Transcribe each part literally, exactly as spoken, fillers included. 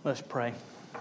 Let's pray.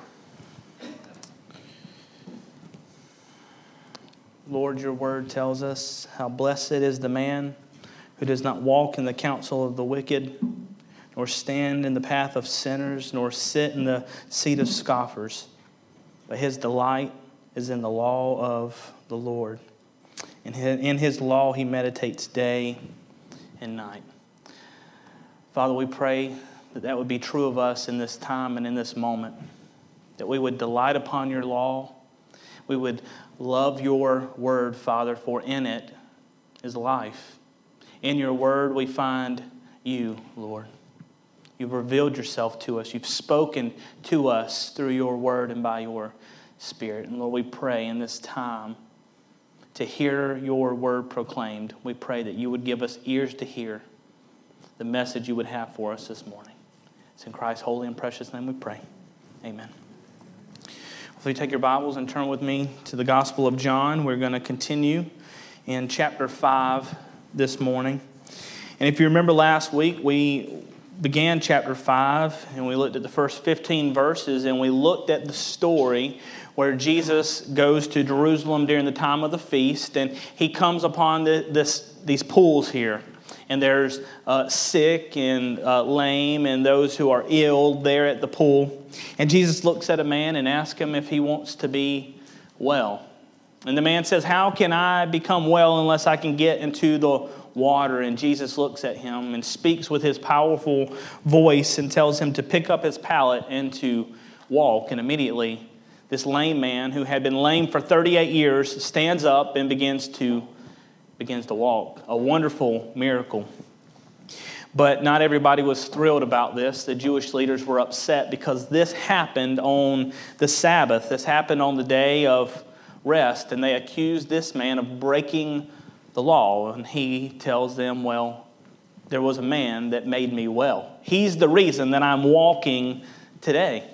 Lord, your word tells us how blessed is the man who does not walk in the counsel of the wicked, nor stand in the path of sinners, nor sit in the seat of scoffers. But his delight is in the law of the Lord. And in his law he meditates day and night. Father, we pray that that would be true of us in this time and in this moment. That we would delight upon your law. We would love your word, Father, for in it is life. In your word we find you, Lord. You've revealed yourself to us. You've spoken to us through your word and by your Spirit. And Lord, we pray in this time to hear your word proclaimed. We pray that you would give us ears to hear the message you would have for us this morning. It's in Christ's holy and precious name we pray. Amen. If you take your Bibles and turn with me to the Gospel of John, we're going to continue in chapter five this morning. And if you remember last week, we began chapter five and we looked at the first fifteen verses and we looked at the story where Jesus goes to Jerusalem during the time of the feast and he comes upon the, this, these pools here. And there's uh, sick and uh, lame and those who are ill there at the pool. And Jesus looks at a man and asks him if he wants to be well. And the man says, "How can I become well unless I can get into the water?" And Jesus looks at him and speaks with his powerful voice and tells him to pick up his pallet and to walk. And immediately, this lame man who had been lame for thirty-eight years stands up and begins to begins to walk. A wonderful miracle. But not everybody was thrilled about this. The Jewish leaders were upset because this happened on the Sabbath. This happened on the day of rest, and they accused this man of breaking the law. And he tells them, well, there was a man that made me well. He's the reason that I'm walking today.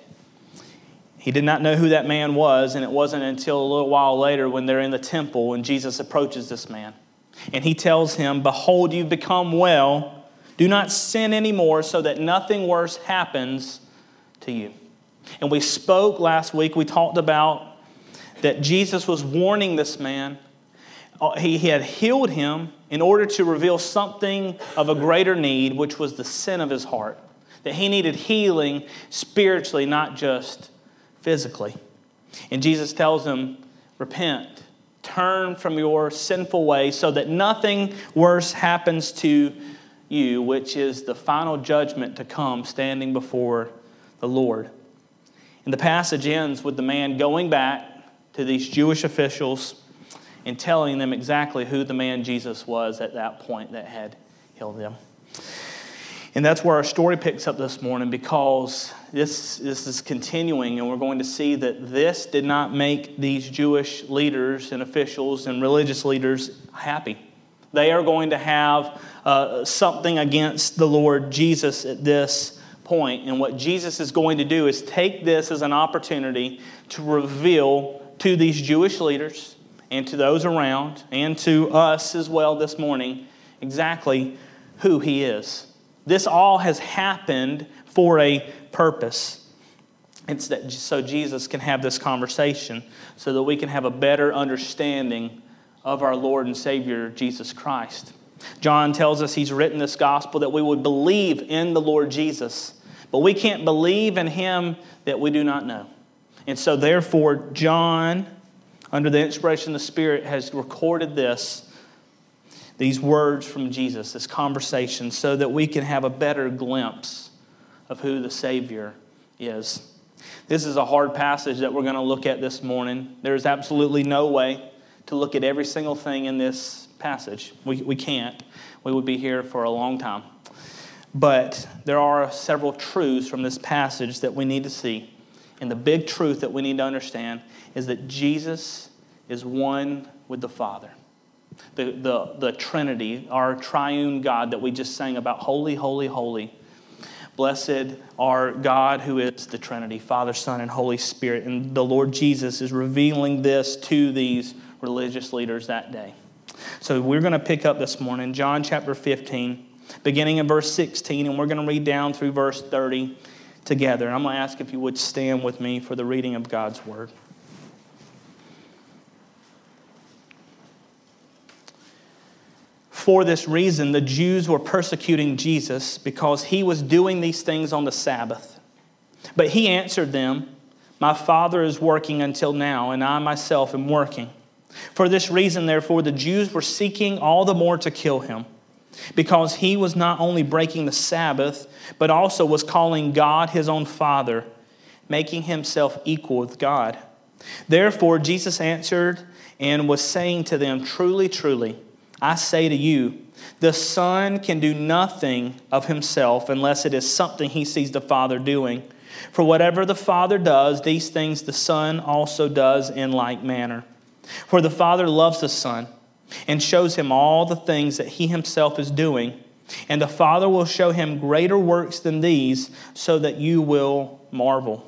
He did not know who that man was, and it wasn't until a little while later when they're in the temple and Jesus approaches this man. And he tells him, "Behold, you've become well. Do not sin anymore so that nothing worse happens to you." And we spoke last week, we talked about that Jesus was warning this man. He, he had healed him in order to reveal something of a greater need, which was the sin of his heart. That he needed healing spiritually, not just physically. And Jesus tells him, repent. Turn from your sinful ways so that nothing worse happens to you, which is the final judgment to come standing before the Lord. And the passage ends with the man going back to these Jewish officials and telling them exactly who the man Jesus was at that point that had healed them. And that's where our story picks up this morning, because this, this is continuing, and we're going to see that this did not make these Jewish leaders and officials and religious leaders happy. They are going to have uh, something against the Lord Jesus at this point. And what Jesus is going to do is take this as an opportunity to reveal to these Jewish leaders and to those around and to us as well this morning exactly who he is. This all has happened for a purpose. It's that so Jesus can have this conversation, so that we can have a better understanding of our Lord and Savior, Jesus Christ. John tells us he's written this gospel that we would believe in the Lord Jesus. But we can't believe in him that we do not know. And so therefore, John, under the inspiration of the Spirit, has recorded this These words from Jesus, this conversation, so that we can have a better glimpse of who the Savior is. This is a hard passage that we're going to look at this morning. There is absolutely no way to look at every single thing in this passage. We, we can't. We would be here for a long time. But there are several truths from this passage that we need to see. And the big truth that we need to understand is that Jesus is one with the Father. The, the, the Trinity, our triune God that we just sang about, holy, holy, holy. Blessed our God who is the Trinity, Father, Son, and Holy Spirit. And the Lord Jesus is revealing this to these religious leaders that day. So we're going to pick up this morning, John chapter fifteen, beginning in verse sixteen, and we're going to read down through verse thirty. together. And I'm going to ask if you would stand with me for the reading of God's Word. For this reason, the Jews were persecuting Jesus because he was doing these things on the Sabbath. But he answered them, "My Father is working until now, and I myself am working." For this reason, therefore, the Jews were seeking all the more to kill him, because he was not only breaking the Sabbath, but also was calling God his own Father, making himself equal with God. Therefore, Jesus answered and was saying to them, "Truly, truly, I say to you, the Son can do nothing of himself unless it is something he sees the Father doing. For whatever the Father does, these things the Son also does in like manner. For the Father loves the Son and shows him all the things that he himself is doing. And the Father will show him greater works than these, so that you will marvel.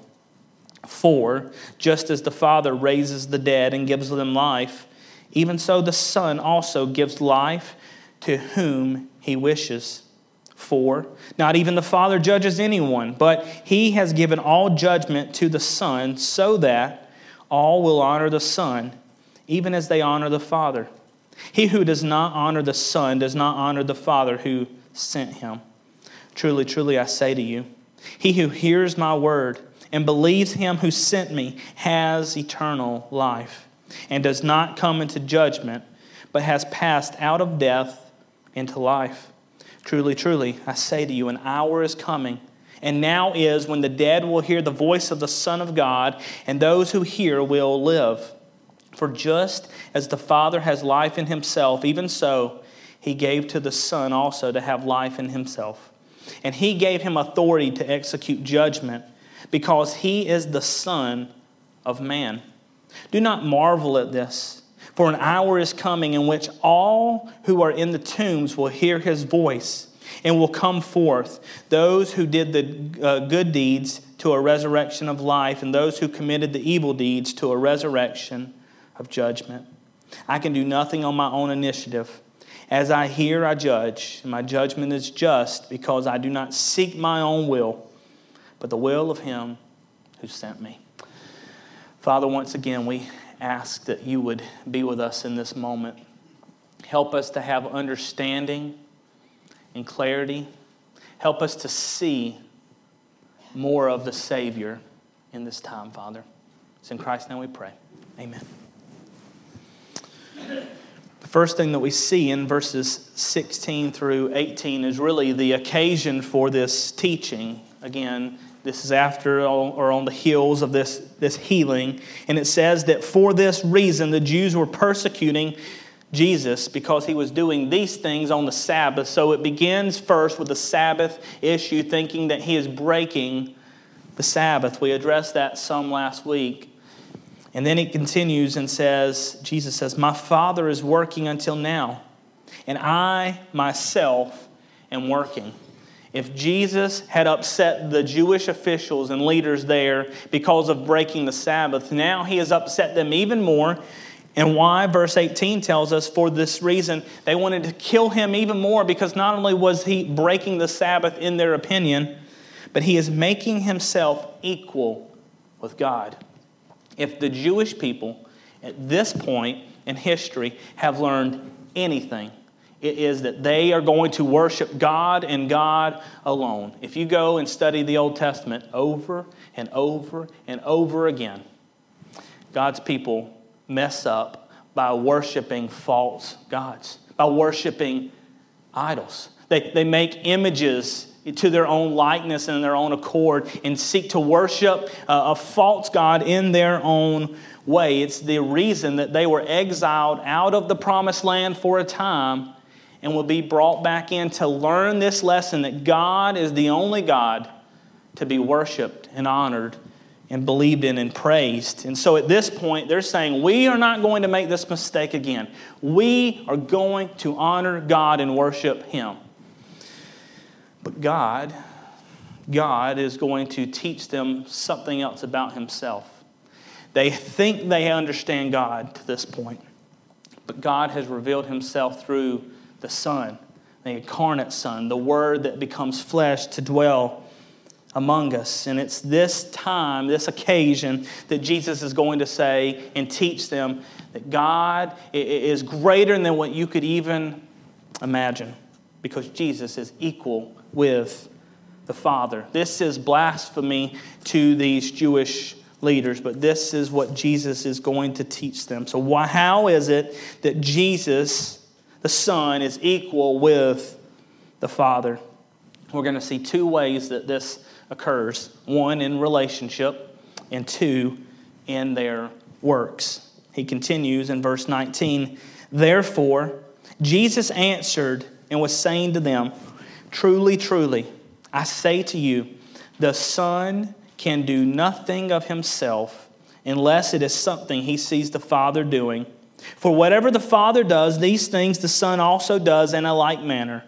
For just as the Father raises the dead and gives them life, even so the Son also gives life to whom he wishes. For not even the Father judges anyone, but he has given all judgment to the Son, so that all will honor the Son, even as they honor the Father. He who does not honor the Son does not honor the Father who sent him. Truly, truly, I say to you, he who hears my word and believes him who sent me has eternal life, and does not come into judgment, but has passed out of death into life. Truly, truly, I say to you, an hour is coming, and now is, when the dead will hear the voice of the Son of God, and those who hear will live. For just as the Father has life in himself, even so he gave to the Son also to have life in himself. And he gave him authority to execute judgment, because he is the Son of Man. Do not marvel at this, for an hour is coming in which all who are in the tombs will hear his voice and will come forth, those who did the uh, good deeds to a resurrection of life, and those who committed the evil deeds to a resurrection of judgment. I can do nothing on my own initiative. As I hear, I judge, and my judgment is just, because I do not seek my own will, but the will of him who sent me. Father, once again, we ask that you would be with us in this moment. Help us to have understanding and clarity. Help us to see more of the Savior in this time, Father. It's in Christ's name we pray. Amen. The first thing that we see in verses sixteen through eighteen is really the occasion for this teaching. Again, this is after or on the heels of this, this healing. And it says that for this reason the Jews were persecuting Jesus because he was doing these things on the Sabbath. So it begins first with the Sabbath issue, thinking that he is breaking the Sabbath. We addressed that some last week. And then it continues and says, Jesus says, "My Father is working until now, and I myself am working." If Jesus had upset the Jewish officials and leaders there because of breaking the Sabbath, now he has upset them even more. And why? Verse eighteen tells us, for this reason, they wanted to kill him even more, because not only was he breaking the Sabbath in their opinion, but he is making himself equal with God. If the Jewish people at this point in history have learned anything, it is that they are going to worship God and God alone. If you go and study the Old Testament over and over and over again, God's people mess up by worshiping false gods, by worshiping idols. They, they make images to their own likeness and their own accord and seek to worship a false god in their own way. It's the reason that they were exiled out of the promised land for a time and will be brought back in to learn this lesson that God is the only God to be worshiped and honored and believed in and praised. And so at this point, they're saying, we are not going to make this mistake again. We are going to honor God and worship him. But God, God is going to teach them something else about himself. They think they understand God to this point, but God has revealed himself through the Son, the incarnate Son, the Word that becomes flesh to dwell among us. And it's this time, this occasion, that Jesus is going to say and teach them that God is greater than what you could even imagine, because Jesus is equal with the Father. This is blasphemy to these Jewish leaders, but this is what Jesus is going to teach them. So why, how is it that Jesus, the Son, is equal with the Father? We're going to see two ways that this occurs. One, in relationship, and two, in their works. He continues in verse nineteen, "Therefore, Jesus answered and was saying to them, 'Truly, truly, I say to you, the Son can do nothing of himself unless it is something he sees the Father doing. For whatever the Father does, these things the Son also does in a like manner.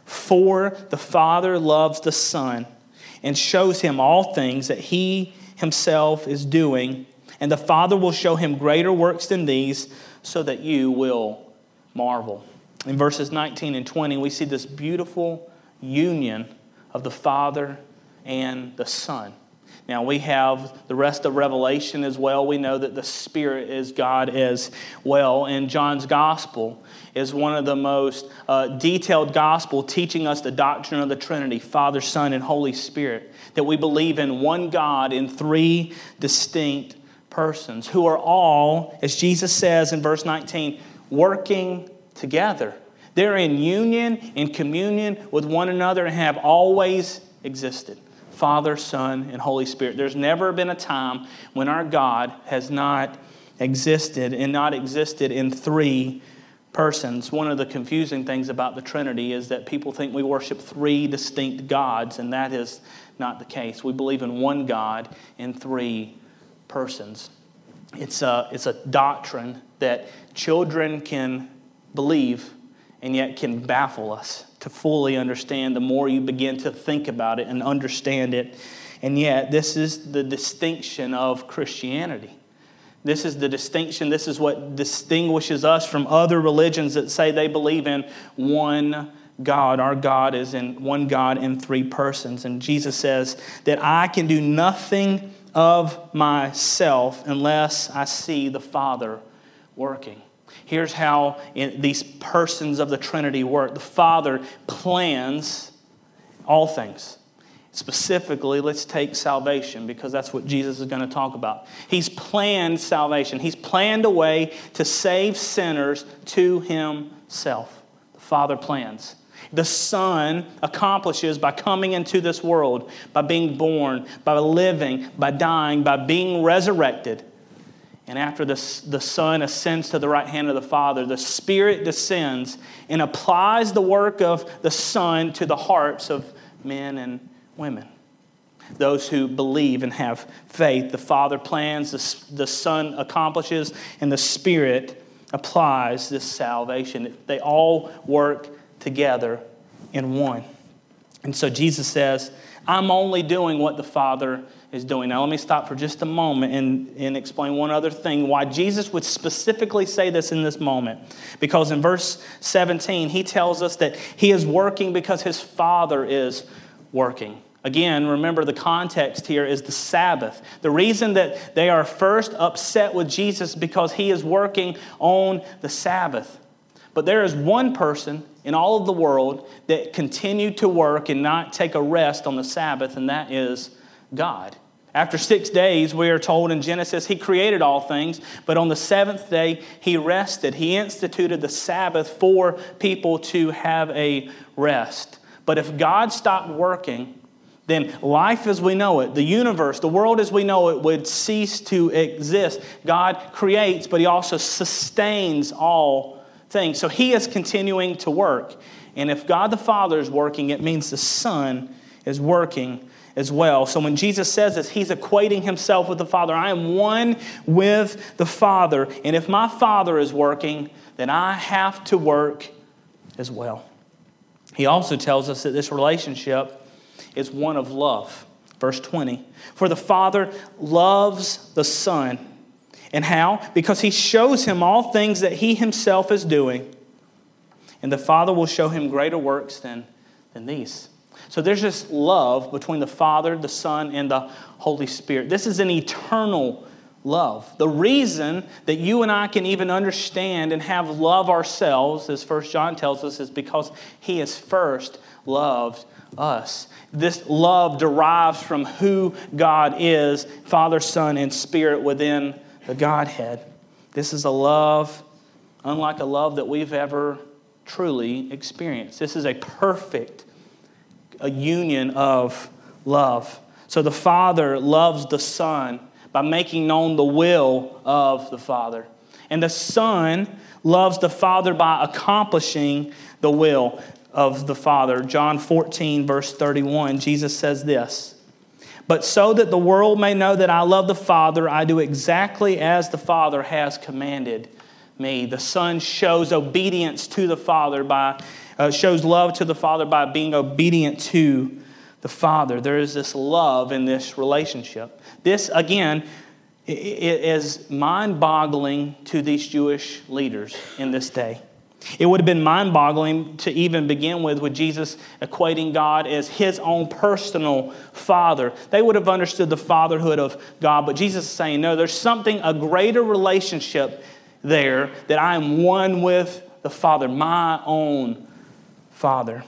For the Father loves the Son and shows him all things that he himself is doing, and the Father will show him greater works than these, so that you will marvel.'" In verses nineteen and twenty, we see this beautiful union of the Father and the Son. Now, we have the rest of Revelation as well. We know that the Spirit is God as well. And John's Gospel is one of the most uh, detailed gospel teaching us the doctrine of the Trinity, Father, Son, and Holy Spirit, that we believe in one God in three distinct persons who are all, as Jesus says in verse nineteen, working together. They're in union, in communion with one another, and have always existed. Father, Son, and Holy Spirit. There's never been a time when our God has not existed and not existed in three persons. One of the confusing things about the Trinity is that people think we worship three distinct gods, and that is not the case. We believe in one God in three persons. It's a, it's a doctrine that children can believe and yet can baffle us to fully understand the more you begin to think about it and understand it. And yet, this is the distinction of Christianity. This is the distinction. This is what distinguishes us from other religions that say they believe in one God. Our God is in one God in three persons. And Jesus says that I can do nothing of myself unless I see the Father working. Here's how these persons of the Trinity work. The Father plans all things. Specifically, let's take salvation, because that's what Jesus is going to talk about. He's planned salvation. He's planned a way to save sinners to himself. The Father plans. The Son accomplishes by coming into this world, by being born, by living, by dying, by being resurrected. And after the, the Son ascends to the right hand of the Father, the Spirit descends and applies the work of the Son to the hearts of men and women. Those who believe and have faith. The Father plans, the, the Son accomplishes, and the Spirit applies this salvation. They all work together in one. And so Jesus says, I'm only doing what the Father is doing. Now let me stop for just a moment and, and explain one other thing, why Jesus would specifically say this in this moment. Because in verse seventeen, he tells us that he is working because his Father is working. Again, remember the context here is the Sabbath. The reason that they are first upset with Jesus is because he is working on the Sabbath. But there is one person in all of the world that continued to work and not take a rest on the Sabbath, and that is God. After six days, we are told in Genesis, he created all things, but on the seventh day, he rested. He instituted the Sabbath for people to have a rest. But if God stopped working, then life as we know it, the universe, the world as we know it, would cease to exist. God creates, but he also sustains all things. So he is continuing to work. And if God the Father is working, it means the Son is working as well. So when Jesus says this, he's equating himself with the Father. I am one with the Father. And if my Father is working, then I have to work as well. He also tells us that this relationship is one of love. Verse twenty, for the Father loves the Son. And how? Because he shows him all things that he himself is doing. And the Father will show him greater works than, than these. So there's this love between the Father, the Son, and the Holy Spirit. This is an eternal love. The reason that you and I can even understand and have love ourselves, as First John tells us, is because He has first loved us. This love derives from who God is, Father, Son, and Spirit within the Godhead. This is a love unlike a love that we've ever truly experienced. This is a perfect a union of love. So the Father loves the Son by making known the will of the Father. And the Son loves the Father by accomplishing the will of the Father. John fourteen, verse thirty-one, Jesus says this, "But so that the world may know that I love the Father, I do exactly as the Father has commanded me." The Son shows obedience to the Father by, uh, shows love to the Father by being obedient to the Father. There is this love in this relationship. This, again, is mind-boggling to these Jewish leaders in this day. It would have been mind-boggling to even begin with, with Jesus equating God as His own personal Father. They would have understood the fatherhood of God, but Jesus is saying, no, there's something, a greater relationship there, that I am one with the Father, my own Father.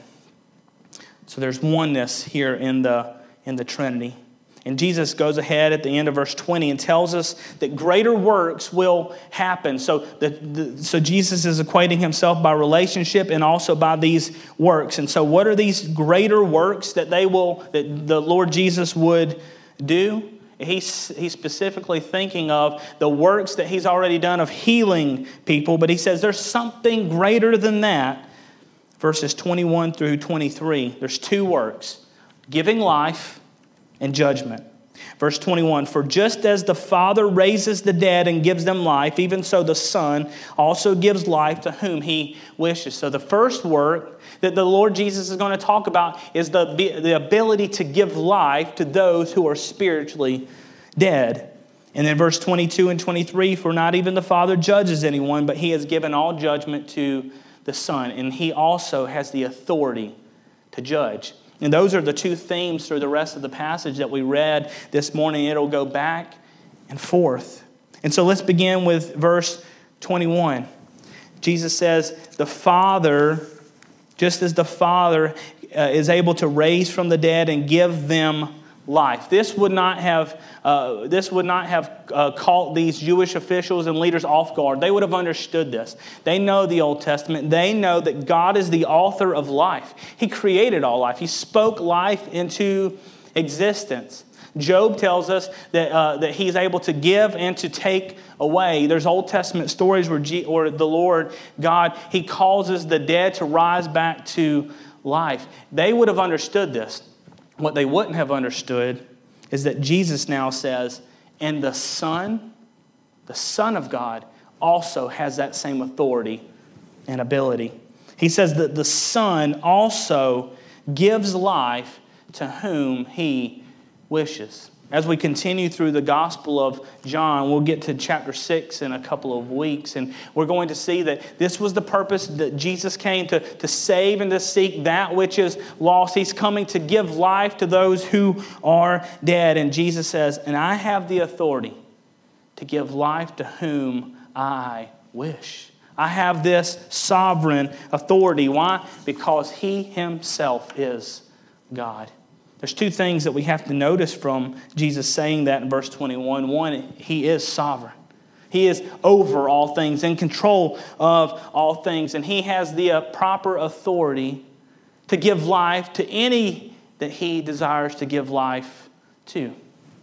So there's oneness here in the, in the Trinity. And Jesus goes ahead at the end of verse twenty and tells us that greater works will happen. So, the, the, so Jesus is equating Himself by relationship and also by these works. And so what are these greater works that they will, that the Lord Jesus would do? He's, he's specifically thinking of the works that He's already done of healing people. But He says there's something greater than that. Verses twenty-one through twenty-three. There's two works: giving life and judgment. Verse twenty-one, "For just as the Father raises the dead and gives them life, even so the Son also gives life to whom He wishes." So the first work that the Lord Jesus is going to talk about is the, the ability to give life to those who are spiritually dead. And then verse twenty-two and twenty-three, "For not even the Father judges anyone, but He has given all judgment to the Son, and He also has the authority to judge." And those are the two themes through the rest of the passage that we read this morning. It'll go back and forth. And so let's begin with verse twenty-one. Jesus says, the Father, just as the Father uh, is able to raise from the dead and give them life. This would not have uh, this would not have uh, caught these Jewish officials and leaders off guard. They would have understood this. They know the Old Testament. They know that God is the author of life. He created all life. He spoke life into existence. Job tells us that uh, that He's able to give and to take away. There's Old Testament stories where, G- where the Lord God, He causes the dead to rise back to life. They would have understood this. What they wouldn't have understood is that Jesus now says, and the Son, the Son of God, also has that same authority and ability. He says that the Son also gives life to whom He wishes. As we continue through the Gospel of John, we'll get to chapter six in a couple of weeks, and we're going to see that this was the purpose that Jesus came to, to save and to seek that which is lost. He's coming to give life to those who are dead. And Jesus says, and I have the authority to give life to whom I wish. I have this sovereign authority. Why? Because He Himself is God. There's two things that we have to notice from Jesus saying that in verse twenty-one. One, He is sovereign. He is over all things, in control of all things. And He has the uh, proper authority to give life to any that He desires to give life to.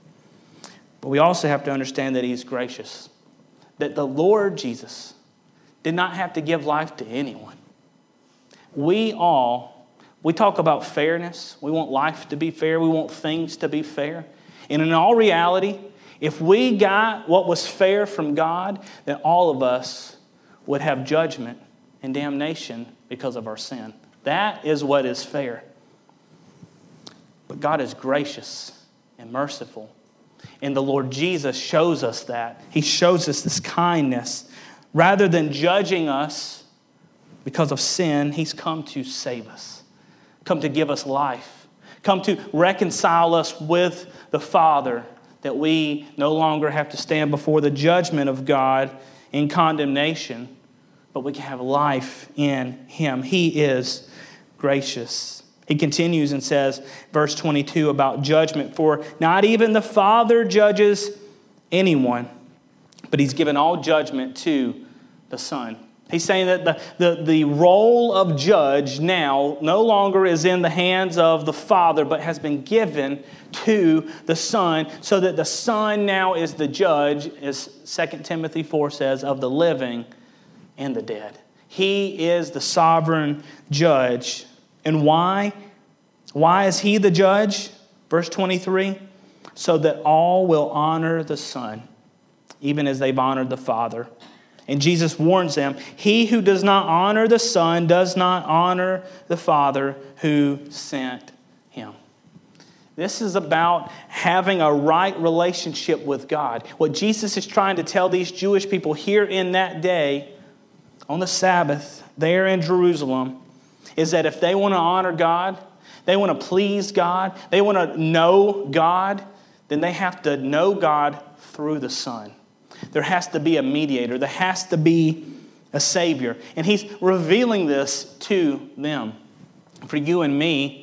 But we also have to understand that He's gracious. That the Lord Jesus did not have to give life to anyone. We all We talk about fairness. We want life to be fair. We want things to be fair. And in all reality, if we got what was fair from God, then all of us would have judgment and damnation because of our sin. That is what is fair. But God is gracious and merciful. And the Lord Jesus shows us that. He shows us this kindness. Rather than judging us because of sin, He's come to save us. Come to give us life come to reconcile us with the Father, that we no longer have to stand before the judgment of God in condemnation, but we can have life in Him. He is gracious. He continues and says, verse twenty-two, about judgment, for not even the Father judges anyone, but He's given all judgment to the Son. He's saying that the, the, the role of judge now no longer is in the hands of the Father, but has been given to the Son, so that the Son now is the judge, as Second Timothy four says, of the living and the dead. He is the sovereign judge. And why? Why is He the judge? Verse twenty-three, so that all will honor the Son, even as they've honored the Father. And Jesus warns them, he who does not honor the Son does not honor the Father who sent Him. This is about having a right relationship with God. What Jesus is trying to tell these Jewish people here in that day, on the Sabbath, there in Jerusalem, is that if they want to honor God, they want to please God, they want to know God, then they have to know God through the Son. There has to be a mediator. There has to be a Savior. And He's revealing this to them. For you and me,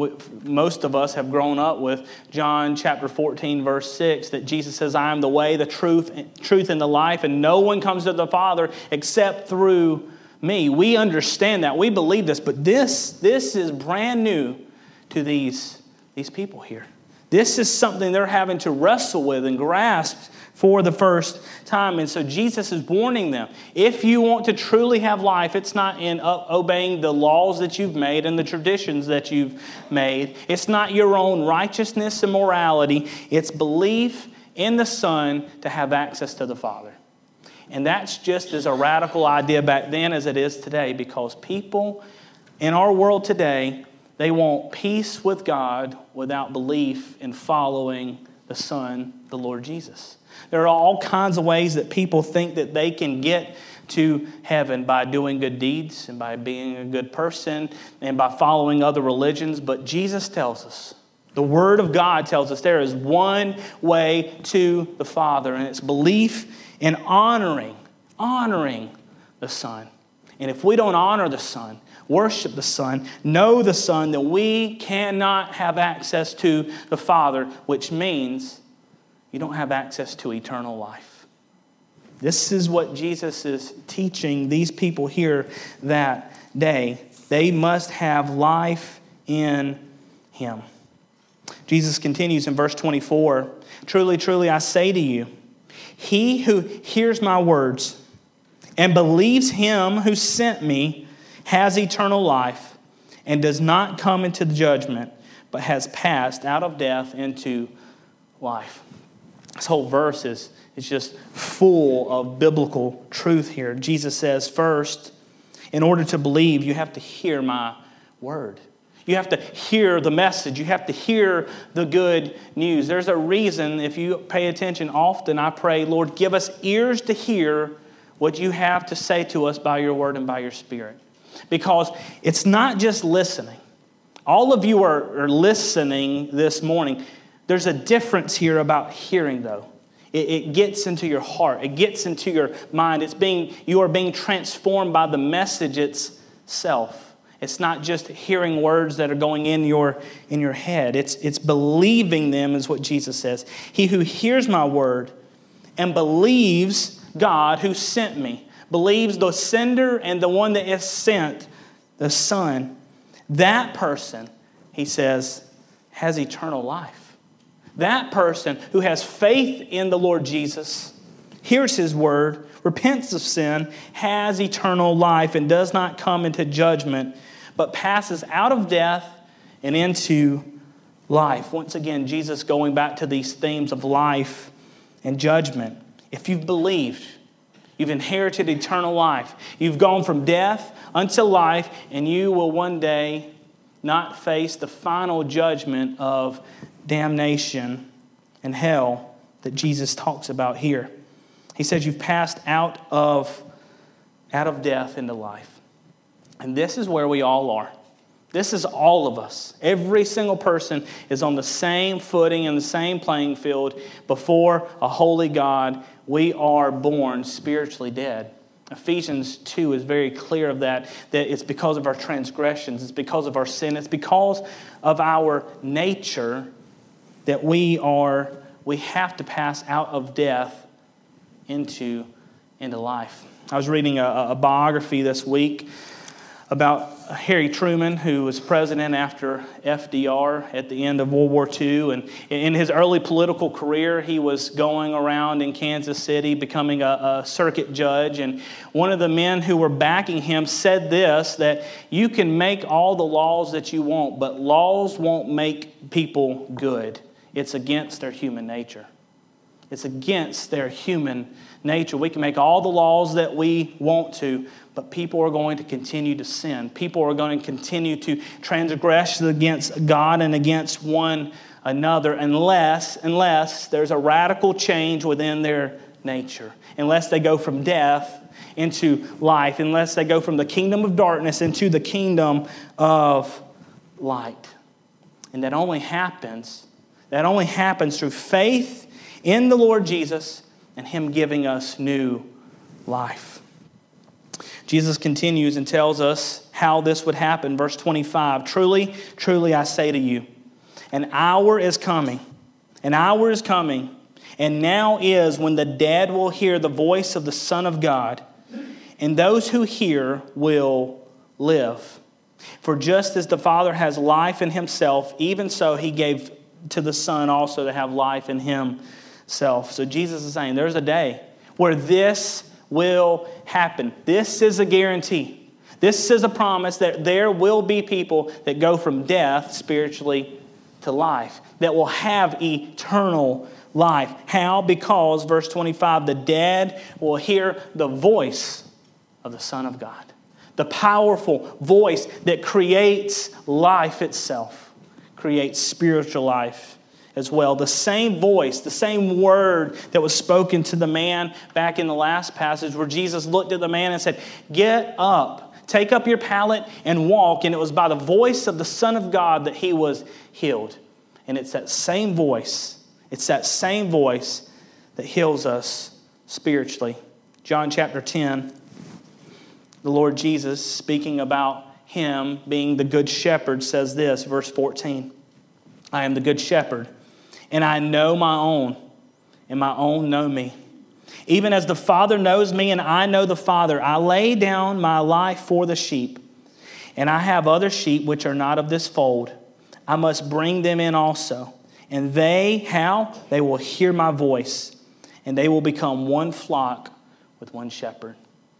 most of us have grown up with John chapter fourteen, verse six, that Jesus says, I am the way, the truth, truth and the life, and no one comes to the Father except through me. We understand that. We believe this. But this, this is brand new to these, these people here. This is something they're having to wrestle with and grasp for the first time. And so Jesus is warning them, if you want to truly have life, it's not in obeying the laws that you've made and the traditions that you've made. It's not your own righteousness and morality. It's belief in the Son to have access to the Father. And that's just as a radical idea back then as it is today, because people in our world today, they want peace with God without belief in following the Son, the Lord Jesus. There are all kinds of ways that people think that they can get to heaven by doing good deeds and by being a good person and by following other religions. But Jesus tells us, the Word of God tells us there is one way to the Father, and it's belief in honoring, honoring the Son. And if we don't honor the Son, worship the Son, know the Son, then we cannot have access to the Father, which means you don't have access to eternal life. This is what Jesus is teaching these people here that day. They must have life in Him. Jesus continues in verse twenty-four, truly, truly, I say to you, he who hears my words and believes Him who sent me has eternal life and does not come into judgment, but has passed out of death into life. This whole verse is, is just full of biblical truth here. Jesus says, first, in order to believe, you have to hear my word. You have to hear the message. You have to hear the good news. There's a reason, if you pay attention often, I pray, Lord, give us ears to hear what you have to say to us by your word and by your Spirit. Because it's not just listening. All of you are, are listening this morning. There's a difference here about hearing, though. It, it gets into your heart. It gets into your mind. It's being you are being transformed by the message itself. It's not just hearing words that are going in your, in your head. It's, it's believing them, is what Jesus says. He who hears my word and believes God who sent me, believes the sender and the one that is sent, the Son, that person, he says, has eternal life. That person who has faith in the Lord Jesus, hears His word, repents of sin, has eternal life and does not come into judgment, but passes out of death and into life. Once again, Jesus going back to these themes of life and judgment. If you've believed, you've inherited eternal life. You've gone from death unto life, and you will one day not face the final judgment of damnation and hell that Jesus talks about here. He says you've passed out of, out of death into life. And this is where we all are. This is all of us. Every single person is on the same footing and the same playing field before a holy God. We are born spiritually dead. Ephesians two is very clear of that, that it's because of our transgressions, it's because of our sin, it's because of our nature that we are, we have to pass out of death into, into life. I was reading a, a biography this week about Harry Truman, who was president after F D R at the end of World War Two. And in his early political career, he was going around in Kansas City becoming a, a circuit judge. And one of the men who were backing him said this, that you can make all the laws that you want, but laws won't make people good. It's against their human nature. It's against their human nature. We can make all the laws that we want to, but people are going to continue to sin. People are going to continue to transgress against God and against one another unless, unless there's a radical change within their nature. Unless they go from death into life. Unless they go from the kingdom of darkness into the kingdom of light. And that only happens, that only happens through faith in the Lord Jesus and Him giving us new life. Jesus continues and tells us how this would happen. Verse twenty-five, truly, truly I say to you, an hour is coming, an hour is coming, and now is when the dead will hear the voice of the Son of God, and those who hear will live. For just as the Father has life in Himself, even so He gave to the Son also to have life in Himself. So Jesus is saying there's a day where this will happen. This is a guarantee. This is a promise that there will be people that go from death spiritually to life, that will have eternal life. How? Because, verse twenty-five, the dead will hear the voice of the Son of God. The powerful voice that creates life itself, creates spiritual life as well. The same voice, the same word that was spoken to the man back in the last passage where Jesus looked at the man and said, get up, take up your pallet and walk. And it was by the voice of the Son of God that he was healed. And it's that same voice, it's that same voice that heals us spiritually. John chapter ten, the Lord Jesus, speaking about Him being the good shepherd, says this, verse fourteen, I am the good shepherd, and I know my own, and my own know me. Even as the Father knows me, and I know the Father, I lay down my life for the sheep. And I have other sheep which are not of this fold. I must bring them in also. And they, how? They will hear my voice, and they will become one flock with one shepherd.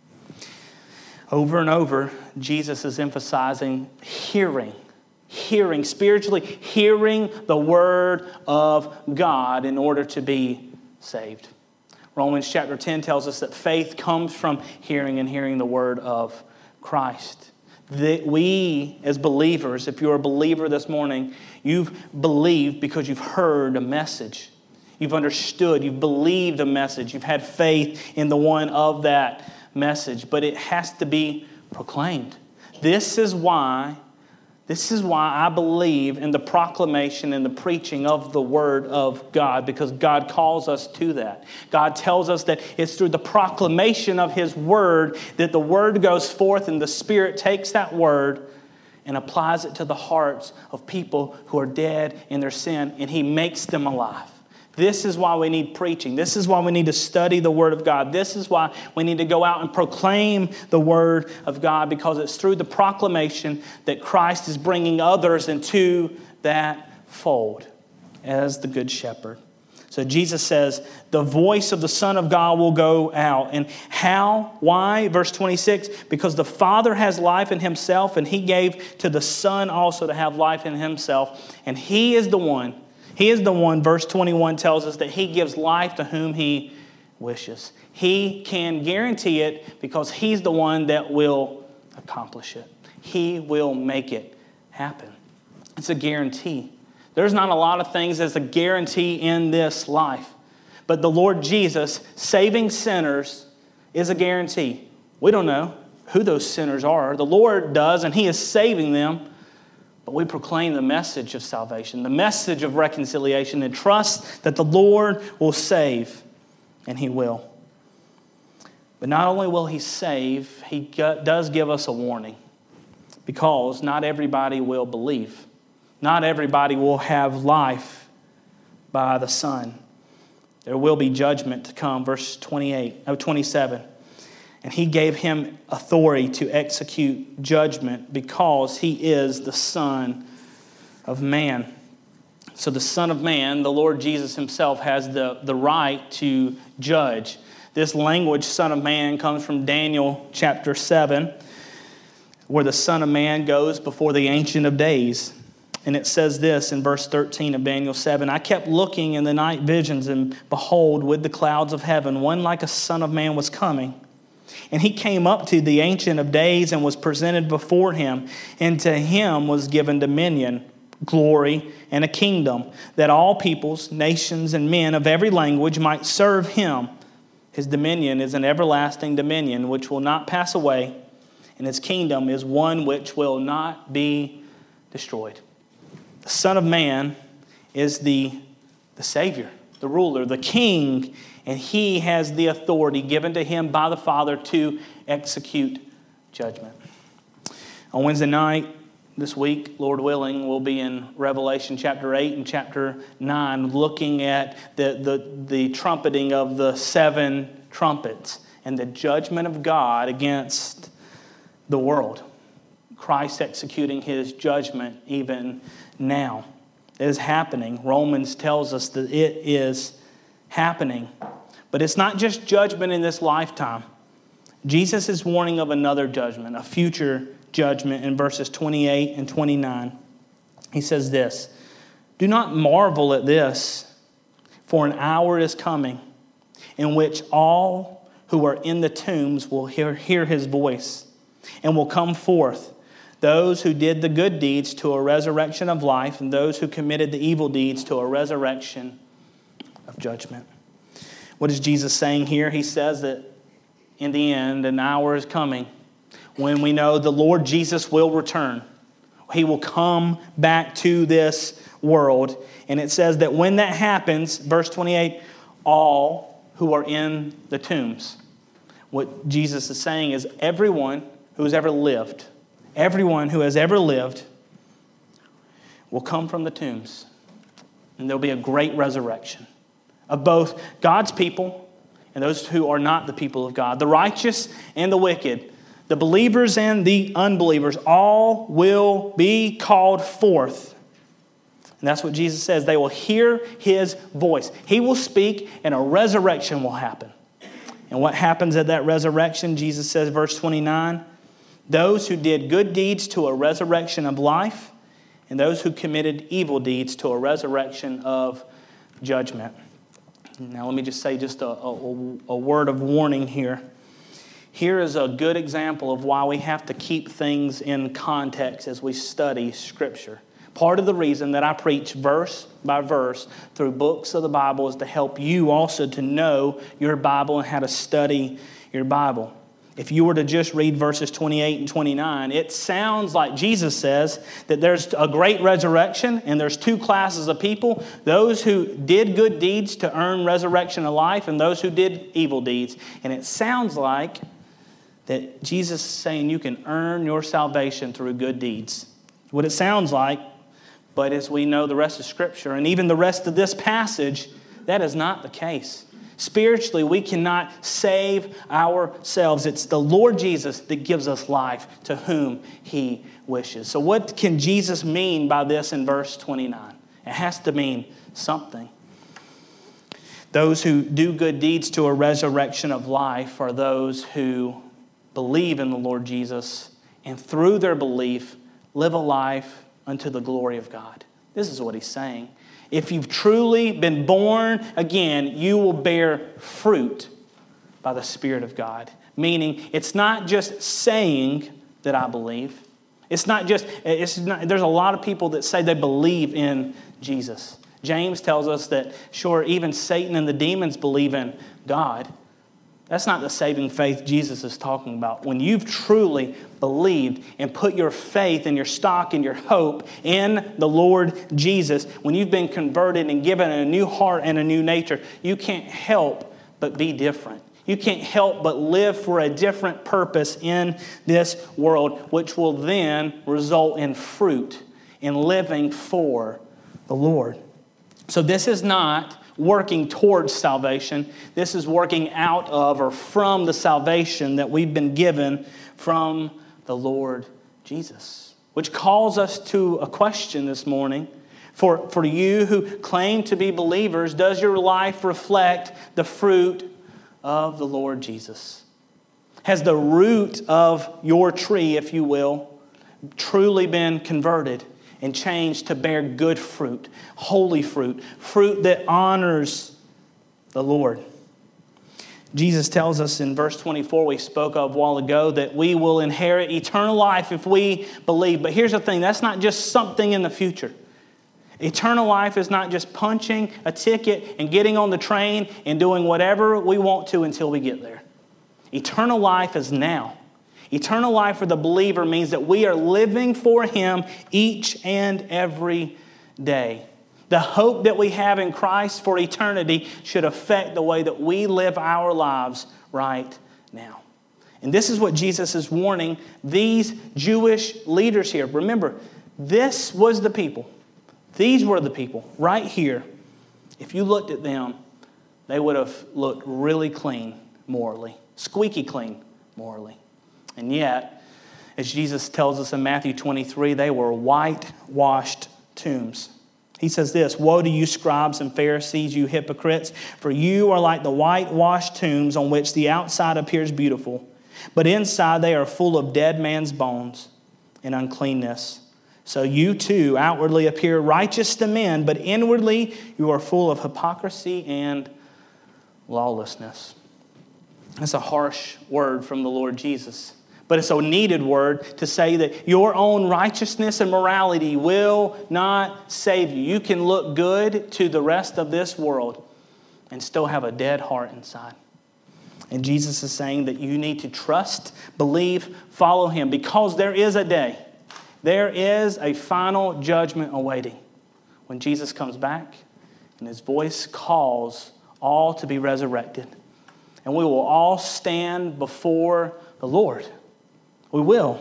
Over and over, Jesus is emphasizing hearing. Hearing, spiritually hearing the word of God in order to be saved. Romans chapter ten tells us that faith comes from hearing and hearing the word of Christ. That we as believers, if you're a believer this morning, you've believed because you've heard a message. You've understood, you've believed a message, you've had faith in the one of that message, but it has to be proclaimed. This is why This is why I believe in the proclamation and the preaching of the Word of God, because God calls us to that. God tells us that it's through the proclamation of His Word that the Word goes forth and the Spirit takes that Word and applies it to the hearts of people who are dead in their sin, and He makes them alive. This is why we need preaching. This is why we need to study the Word of God. This is why we need to go out and proclaim the Word of God, because it's through the proclamation that Christ is bringing others into that fold as the Good Shepherd. So Jesus says, the voice of the Son of God will go out. And how? Why? Verse twenty-six, because the Father has life in Himself, and He gave to the Son also to have life in Himself. And He is the one He is the one, verse twenty-one tells us, that He gives life to whom He wishes. He can guarantee it because He's the one that will accomplish it. He will make it happen. It's a guarantee. There's not a lot of things that's a guarantee in this life. But the Lord Jesus saving sinners is a guarantee. We don't know who those sinners are. The Lord does, and He is saving them. But we proclaim the message of salvation, the message of reconciliation, and trust that the Lord will save, and He will. But not only will He save, He does give us a warning, because not everybody will believe. Not everybody will have life by the Son. There will be judgment to come. Verse twenty-eight, no, twenty-seven. And He gave Him authority to execute judgment because He is the Son of Man. So the Son of Man, the Lord Jesus Himself, has the, the right to judge. This language, Son of Man, comes from Daniel chapter seven, where the Son of Man goes before the Ancient of Days. And it says this in verse thirteen of Daniel seven, I kept looking in the night visions, and behold, with the clouds of heaven, one like a Son of Man was coming. And He came up to the Ancient of Days and was presented before Him. And to Him was given dominion, glory, and a kingdom, that all peoples, nations, and men of every language might serve Him. His dominion is an everlasting dominion which will not pass away, and His kingdom is one which will not be destroyed. The Son of Man is the, the Savior, the ruler, the King, and He has the authority given to Him by the Father to execute judgment. On Wednesday night this week, Lord willing, we'll be in Revelation chapter eight and chapter nine, looking at the, the, the trumpeting of the seven trumpets and the judgment of God against the world. Christ executing His judgment even now. It is happening. Romans tells us that it is happening. But it's not just judgment in this lifetime. Jesus is warning of another judgment, a future judgment in verses twenty-eight and twenty-nine. He says this, do not marvel at this, for an hour is coming in which all who are in the tombs will hear, hear His voice and will come forth. Those who did the good deeds to a resurrection of life, and those who committed the evil deeds to a resurrection of judgment. What is Jesus saying here? He says that in the end, an hour is coming when we know the Lord Jesus will return. He will come back to this world. And it says that when that happens, verse twenty-eight, all who are in the tombs. What Jesus is saying is everyone who has ever lived, everyone who has ever lived will come from the tombs. And there'll be a great resurrection of both God's people and those who are not the people of God, the righteous and the wicked, the believers and the unbelievers, all will be called forth. And that's what Jesus says. They will hear His voice. He will speak and a resurrection will happen. And what happens at that resurrection? Jesus says, verse twenty-nine, those who did good deeds to a resurrection of life, and those who committed evil deeds to a resurrection of judgment. Now let me just say just a, a, a word of warning here. Here is a good example of why we have to keep things in context as we study Scripture. Part of the reason that I preach verse by verse through books of the Bible is to help you also to know your Bible and how to study your Bible. If you were to just read verses twenty-eight and twenty-nine, it sounds like Jesus says that there's a great resurrection and there's two classes of people, those who did good deeds to earn resurrection of life and those who did evil deeds. And it sounds like that Jesus is saying you can earn your salvation through good deeds. What it sounds like, but as we know the rest of Scripture and even the rest of this passage, that is not the case. Spiritually, we cannot save ourselves. It's the Lord Jesus that gives us life to whom He wishes. So what can Jesus mean by this in verse twenty-nine? It has to mean something. Those who do good deeds to a resurrection of life are those who believe in the Lord Jesus and through their belief live a life unto the glory of God. This is what He's saying. If you've truly been born again, you will bear fruit by the Spirit of God. Meaning, it's not just saying that I believe. It's not just, it's not, there's a lot of people that say they believe in Jesus. James tells us that, sure, even Satan and the demons believe in God, That's not the saving faith Jesus is talking about. When you've truly believed and put your faith and your stock and your hope in the Lord Jesus, when you've been converted and given a new heart and a new nature, you can't help but be different. You can't help but live for a different purpose in this world, which will then result in fruit, in living for the Lord. So this is not working towards salvation. This is working out of or from the salvation that we've been given from the Lord Jesus. Which calls us to a question this morning. For, for you who claim to be believers, does your life reflect the fruit of the Lord Jesus? Has the root of your tree, if you will, truly been converted and changed to bear good fruit, holy fruit, fruit that honors the Lord? Jesus tells us in verse twenty-four, we spoke of a while ago, that we will inherit eternal life if we believe. But here's the thing, that's not just something in the future. Eternal life is not just punching a ticket and getting on the train and doing whatever we want to until we get there. Eternal life is now. Eternal life for the believer means that we are living for Him each and every day. The hope that we have in Christ for eternity should affect the way that we live our lives right now. And this is what Jesus is warning these Jewish leaders here. Remember, this was the people. These were the people right here. If you looked at them, they would have looked really clean morally, squeaky clean morally. And yet, as Jesus tells us in Matthew twenty-three, they were whitewashed tombs. He says this, "Woe to you, scribes and Pharisees, you hypocrites, for you are like the whitewashed tombs on which the outside appears beautiful, but inside they are full of dead man's bones and uncleanness. So you too outwardly appear righteous to men, but inwardly you are full of hypocrisy and lawlessness." That's a harsh word from the Lord Jesus. But it's a needed word to say that your own righteousness and morality will not save you. You can look good to the rest of this world and still have a dead heart inside. And Jesus is saying that you need to trust, believe, follow Him, because there is a day, there is a final judgment awaiting when Jesus comes back and His voice calls all to be resurrected. And we will all stand before the Lord. We will.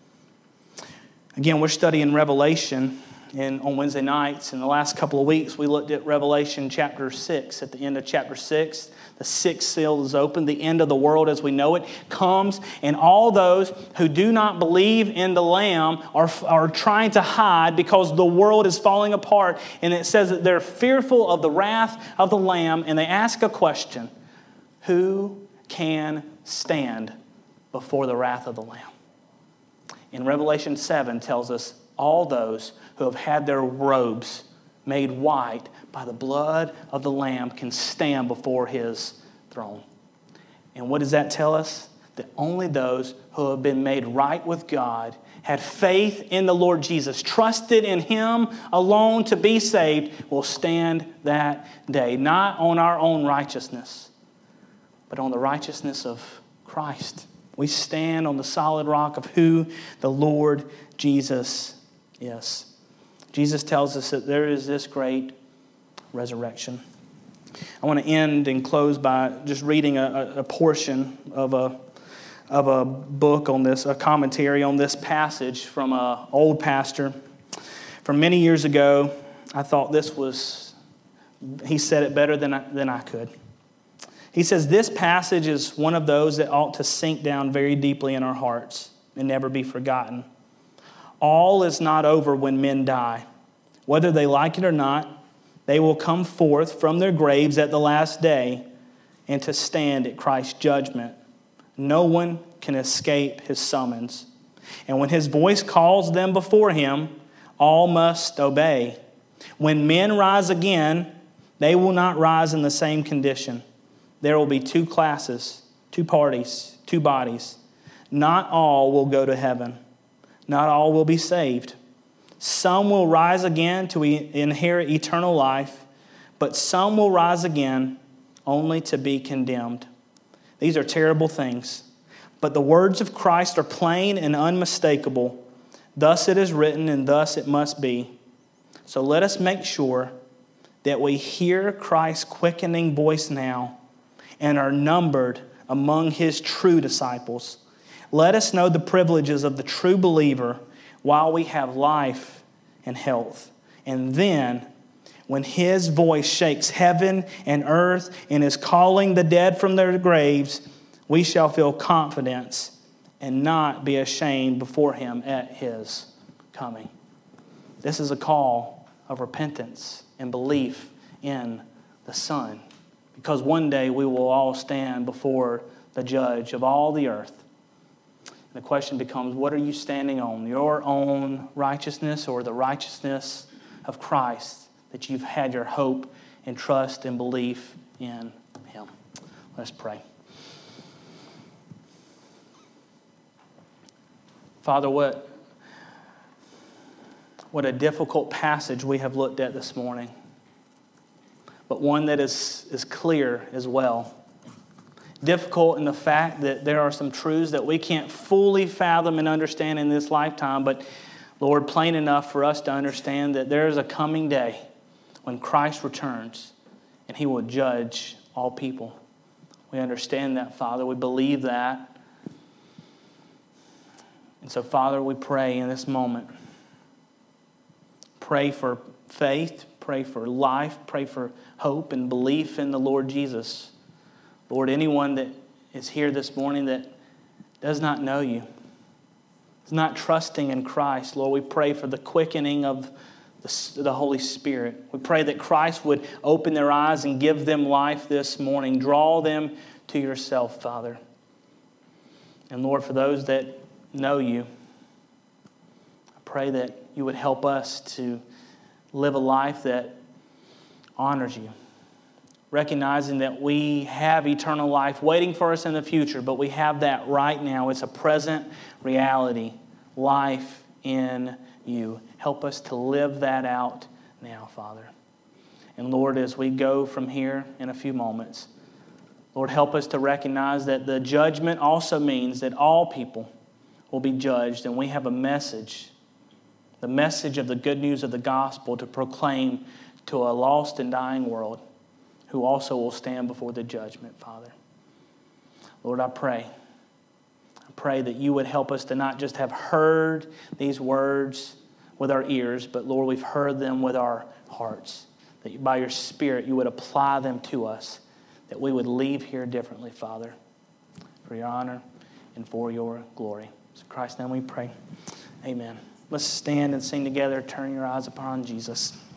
Again, we're studying Revelation in, on Wednesday nights. In the last couple of weeks, we looked at Revelation chapter six. At the end of chapter six, the sixth seal is opened. The end of the world as we know it comes. And all those who do not believe in the Lamb are, are trying to hide because the world is falling apart. And it says that they're fearful of the wrath of the Lamb. And they ask a question: who can stand before the wrath of the Lamb? In Revelation seven tells us all those who have had their robes made white by the blood of the Lamb can stand before His throne. And what does that tell us? That only those who have been made right with God, had faith in the Lord Jesus, trusted in Him alone to be saved, will stand that day. Not on our own righteousness, but on the righteousness of Christ. We stand on the solid rock of who the Lord Jesus is. Jesus tells us that there is this great resurrection. I want to end and close by just reading a, a portion of a, of a book on this, a commentary on this passage from an old pastor. From many years ago, I thought this was, he said it better than I, than I could. He says, this passage is one of those that ought to sink down very deeply in our hearts and never be forgotten. All is not over when men die. Whether they like it or not, they will come forth from their graves at the last day and to stand at Christ's judgment. No one can escape His summons. And when His voice calls them before Him, all must obey. When men rise again, they will not rise in the same condition. There will be two classes, two parties, two bodies. Not all will go to heaven. Not all will be saved. Some will rise again to inherit eternal life, but some will rise again only to be condemned. These are terrible things. But the words of Christ are plain and unmistakable. Thus it is written, and thus it must be. So let us make sure that we hear Christ's quickening voice now and are numbered among His true disciples. Let us know the privileges of the true believer while we have life and health. And then, when His voice shakes heaven and earth and is calling the dead from their graves, we shall feel confidence and not be ashamed before Him at His coming. This is a call of repentance and belief in the Son, because one day we will all stand before the Judge of all the earth. And the question becomes, what are you standing on? Your own righteousness or the righteousness of Christ that you've had your hope and trust and belief in Him? Let's pray. Father, what, what a difficult passage we have looked at this morning, but one that is, is clear as well. Difficult in the fact that there are some truths that we can't fully fathom and understand in this lifetime, but Lord, plain enough for us to understand that there is a coming day when Christ returns and He will judge all people. We understand that, Father. We believe that. And so, Father, we pray in this moment. Pray for faith, pray for life, pray for hope and belief in the Lord Jesus. Lord, anyone that is here this morning that does not know You, is not trusting in Christ, Lord, we pray for the quickening of the, the Holy Spirit. We pray that Christ would open their eyes and give them life this morning. Draw them to Yourself, Father. And Lord, for those that know You, I pray that You would help us to live a life that honors You, recognizing that we have eternal life waiting for us in the future, but we have that right now. It's a present reality, life in You. Help us to live that out now, Father. And Lord, as we go from here in a few moments, Lord, help us to recognize that the judgment also means that all people will be judged, and we have a message, the message of the good news of the gospel to proclaim to a lost and dying world who also will stand before the judgment, Father. Lord, I pray, I pray that You would help us to not just have heard these words with our ears, but Lord, we've heard them with our hearts, that by Your Spirit You would apply them to us, that we would leave here differently, Father, for Your honor and for Your glory. In Christ's name we pray. Amen. Let's stand and sing together. Turn your eyes upon Jesus.